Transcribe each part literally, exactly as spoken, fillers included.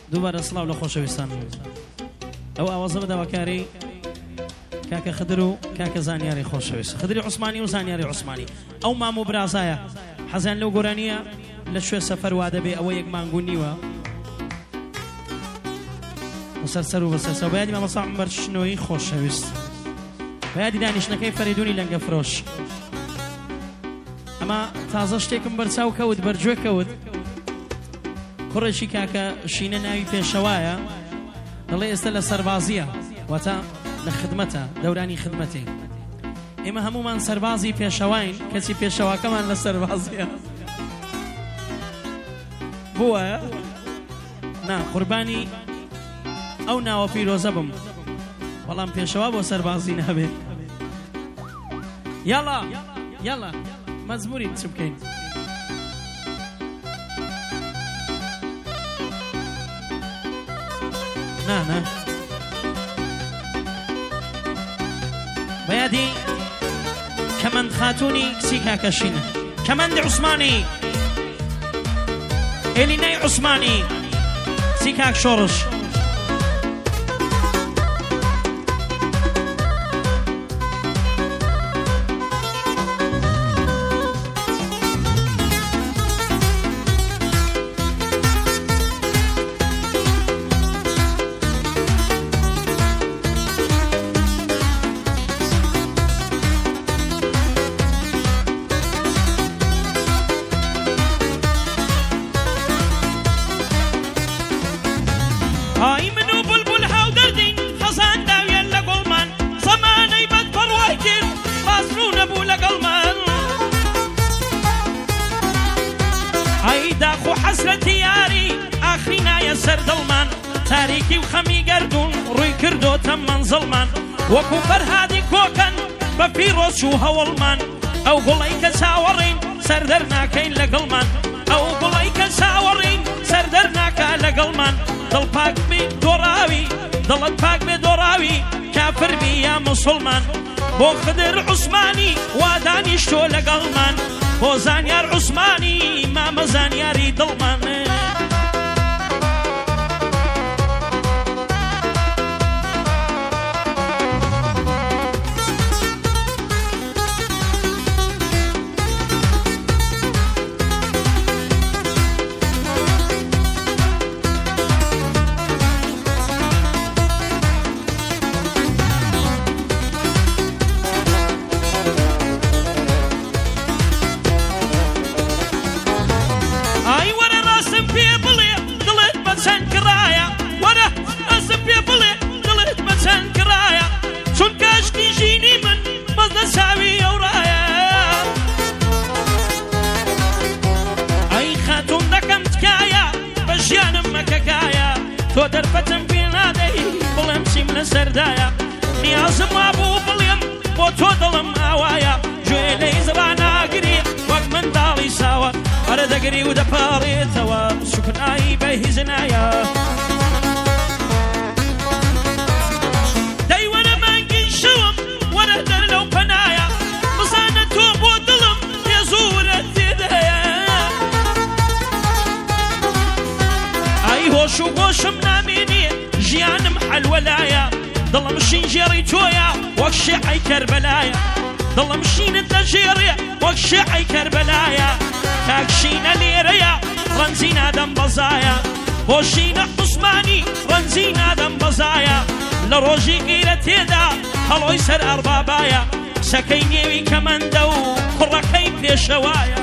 دووبارە سڵاو لە خۆشەویستان ئەو ئاوازە بەداواکاری کاکە خدر و کاکە زانیاری خۆشەویست خدری عوسمانی و زانیاری عوسمانی ئەو مام و برازایە حەزیان لەو گۆرانیە لە شوێ سەفەر وا دەبێ ئەوە یەک مانگو نیوە بەسەرسەر و بەسەرسەر بەیادی مامەسا عومەر شنۆیی خۆشەویست بەیادی دانیشتنەکەی فەریدونی لەنگە فرۆش ئەمە تازە شتێکم بەرچاو کەوت بەرگوێ کەوت کوڕێکی کاکە شینە ناوی پێشەوایە دەڵێ ئێستا لە سەربازیە واتە لە خدمەتە دەورانی خدمەتی ئێمە هەمومان سەربازی پێشەواین کەچی پێشەواکەمان لە سەربازیە بووە نا قوربانی ئەو ناوە پیرۆزە بم بەڵام پێشەوا بۆ سەربازی نابێت یاڵا یاڵا مەزموری چ بکەین نا نا بەیادی کەمەند خاتوونی کچی کاکەشینە کەمەندی عوسمانی ئێلینەی عوسمانی کچی کاک شۆڕش تاریکی و خەمی گەردون ڕووی کردۆتە مەنزڵمان وەکو فەرهادی کۆکەن بە پیرۆز و هەوڵمان ئەو گوڵەی کە چاوەڕین سەردەر ناکەین لەگەڵمان ئەو گوڵەی کە چاوەڕین سەردەر ناکا لەگەڵمان دڵ پاک بێ دۆڕاوی دڵت پاک بێ دۆڕاوی کافر بی یا موسڵمان بۆ خدر عوسمانی وا دانیشتۆ لەگەڵمان بۆ زانیار عوسمانی مامە زانیاری دڵمان تۆ دەرفەتم پێ نادەی بڵێم چیم لە سەردایە نیازم وابوو بڵێم بۆ تۆ دڵم ئاوایە گوێ لە ئیزرا ناگری وەک منداڵی ساوە هەرە دەگری و دەپاڕێتەوە سوکنایی بە هیچ نایە دەی وەرە مانگی شەوم وەرە دەر لەو پەنایە بزانە تۆ بۆ دڵم پێزوورە تێدایە ئای هۆش و گۆشم نامێنێ ژیانم حەلوەلایە دڵم شینجێڕی تۆیە وەک شێعەی کەربەلایە دڵم شینت دەژێڕێ وەک شێعەی کەربەلایە کاک شینە لێرەیە ڕەنجی نادەم بەزایە بۆ شینە عوسمانی ڕەنجی نادەم بەزایە لە ڕۆژی گیرە تێدا هەڵۆی سەر ئەربابایە قسەکەی نێوی کەمەندە و کوڕەکەی پێشەوایە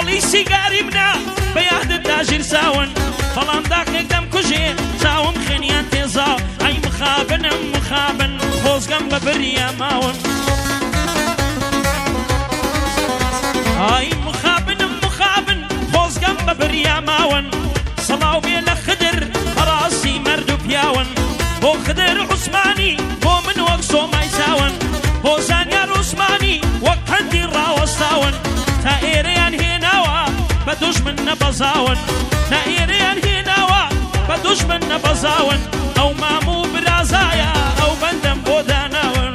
هەڵی سیگاری منە بەیادت داژیر ساون بەڵام داخێک دەم کوژێ چاوم خێنیان تێزاو ئەی مخابنم مخابن خۆزگەم بە بریە ماون ئای مخابنم مخابن خۆزگەم بە بریە ماون سەڵاو بێ لە خدر بەڕاستی مەرد و پیاون بۆ خدر عوسمانی بۆ من وەک سۆمای چاون بۆ زانیار عوسمانی وەک قەندی ڕاوەستاون تا ئێرەیان هێناوە بە دوژمن نەبەزاون تا ئێرەیان هێناوە بە دوژمن نەبەزاون ئەو مام و برازایە ئەو بەندەم بۆ داناون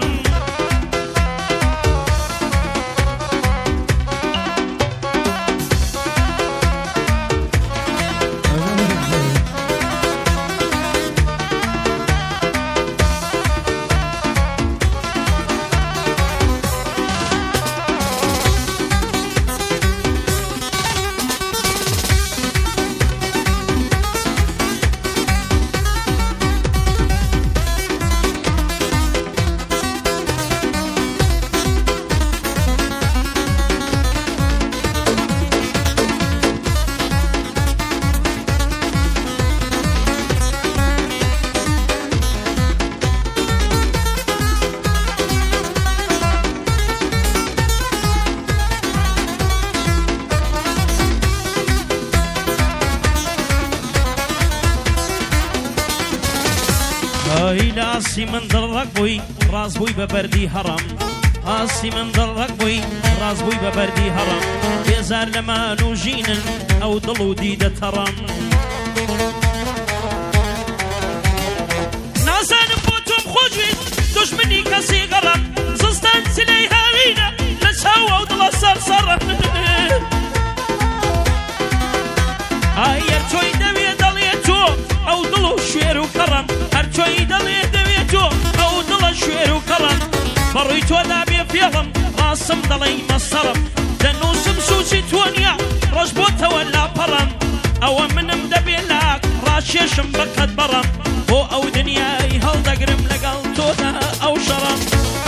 ئاسی من دڵڕەک بووی ڕاز بووی بە بەردی هەڕەم ئاسی من دڵڕەک بووی ڕاز بووی بە بەردی هەڕەم بێزار لەمان و ژینن ئەو دڵ و دیدە تەڕەم نازانم بۆ تۆم خۆشوێت دوژمنی کەسی گەڕەم زستان سلەی هاوینە لە چاو ئەو دڵە سەرسەڕە ئای هەرچۆی دەوێ دەڵێ تۆ ئەو دڵ و شوێر و کەڕەم هەرچۆی دەڵێ دەوێ تۆ ئەو دڵە شوێر و کەڕەم بەڕووی تۆدا بێ فێڵم ڕاستم دەڵێی مەسەرم دەنووسم سوچی تۆ نییە ڕۆژ بۆتەوە لاپەڕم ئەوە منم دەبێ لاک ڕاکێشم بەقەت بەڕم بۆ ئەو دنیای هەڵدەگرم لەگەڵ تۆدا ئەو شەڕم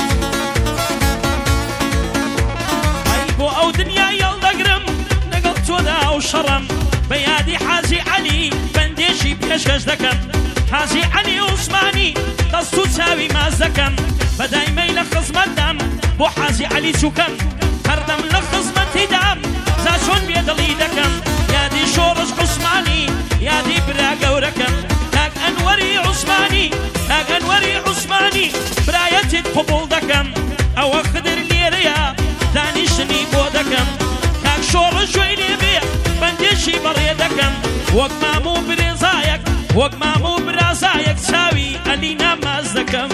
ئەی بۆ ئەو دنیای هەڵدەگرم لەگەڵ تۆدا ئەو شەڕم بە یادی حاجی عەلی بەندێشی پێشکەش دەکەم حاجی عەلی عوسمانی دەست و چاوی ماز دەکەم بەدایمەی لە خزمەتدام بۆ حاجی عەلی چووکەم هەردەم لە خزمەتیدام جا چۆن بێدڵی دەکەم یادی شۆڕش عوسمانی یادی برا گەورەکەم کاک ئەنوەری عوسمانی کاک ئەنوەری عوسمانی برایەتت قبوڵ دەکەم ئەوە خدر لێرەیە دانیشتنی بۆ دەکەم کاک شۆڕش گوێی لێبێ بەندێشی بەڕێ دەکەم وەک مام و برێزایەک وەک مام و برازایەک چاوی ئەلی ناماز دەکەم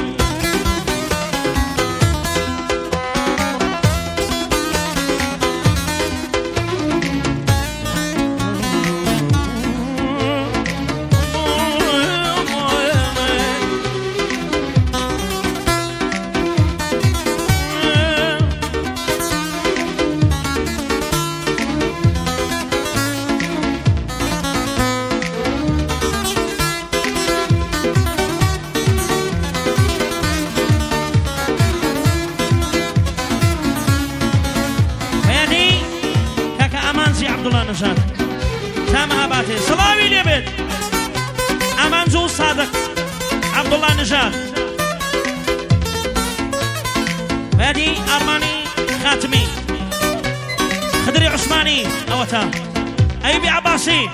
تامها باتي صلاوي ليبت أمان زو صادق عبد الله نجات هادي أرماني خاتمي خدري عثماني أوتا أيوب عباسي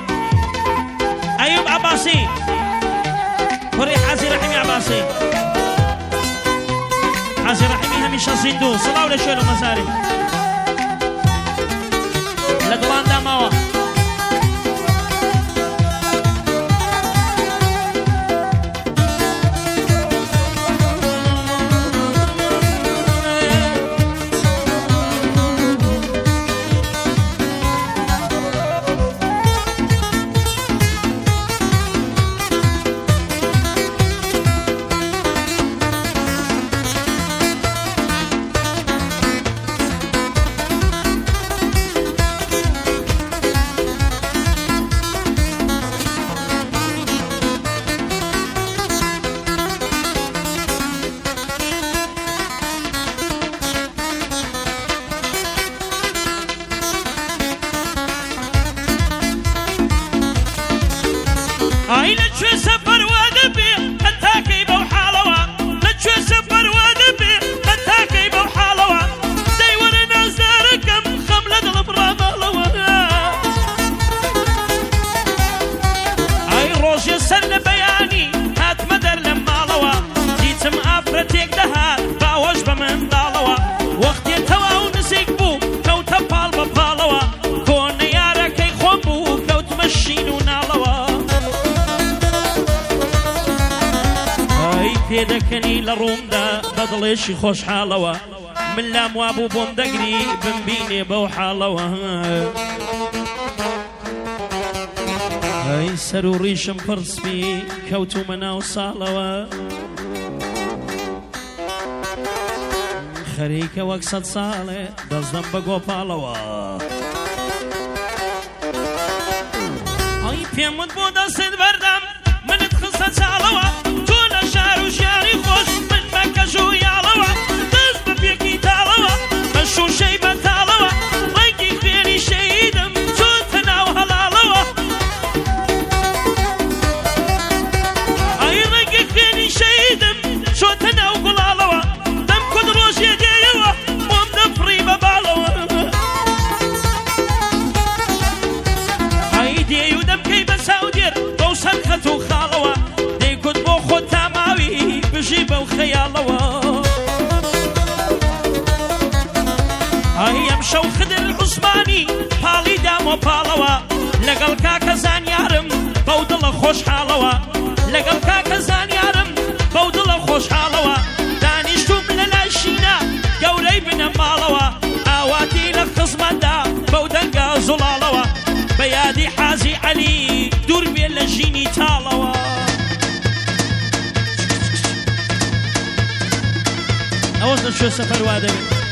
أيوب عباسي فريح حازي رحمي عباسي حازي رحمي هميشة زندو صلاو لشوي المزاري لدوان داماوة ئای لەکوێ سەفەر وا دەبێ هەتاکەی بەو حاڵەوە لەکوێ سەفەر وا دەبێ هەتاکەی بەو حاڵەوە دەی وەرە نازدارەکەم خەم لە دڵم ڕاماڵەوە ئای ڕۆژێ سەر لە بەیانی هاتمە دەر لە ماڵەوە دیتم ئافرەتێک دەهات باوەش بە منداڵەوە وەختێ تەواو نزیک بوو کەوتە پاڵ بە پاڵەوە کۆنە یارەکەی خۆم بوو کەوتمە شین و ناڵەوە ئای پێدەکەنی لە ڕوومدا بە دڵێشی خۆشحاڵەوە من لام وابوو بۆم دەگری بمبینێ بەو حاڵەوە ئەی سەر و ڕیشم پڕسپی کەوتومە ناو ساڵەوە خەریکە وەک سەد ساڵێ دەستدەم بە گۆپاڵەوە ئەی پێم وت بۆ دەستت بەردەم منت خستە چاڵەوە تۆ لە شار و ژیانی خۆش من بە کەژ و یاڵەوە دەست بە پێکی تاڵەوە بە شوشەی بەتاڵەوە ڕێگی خوێنی شەیدم چۆتە ناو هەڵاڵەوە ئەی ڕێگی خوێنی شەیدم چۆتە ناو گوڵاڵەوە دەم کود ڕۆژێ دێیەوە بۆم دەفڕی بە باڵەوە ئەی دێی و دەمکەی بە چاودێر بەو سەر خەت و خاڵەوە دەیکوت بۆ خۆت تاماوی بژی بەو خەیاڵەوە ئەی ئەم شەو خدر عوسمانی پاڵی دامۆ پاڵەوە لەگەڵ کاکە زانیارم بەو دڵە خۆشحاڵەوە لەگەڵ کاکە زانیارم بەو دڵە خۆشحاڵەوە دانیشتوم لە لای شینە گەورەی بنە ماڵەوە ئاواتی لە خزمەتدا بەو دەنگە زوڵاڵەوە بە یادی حازی عەلی دوور بێ لە ژینی تاڵەوە ئەوەش لەکوێ سەفەر وا دەبێت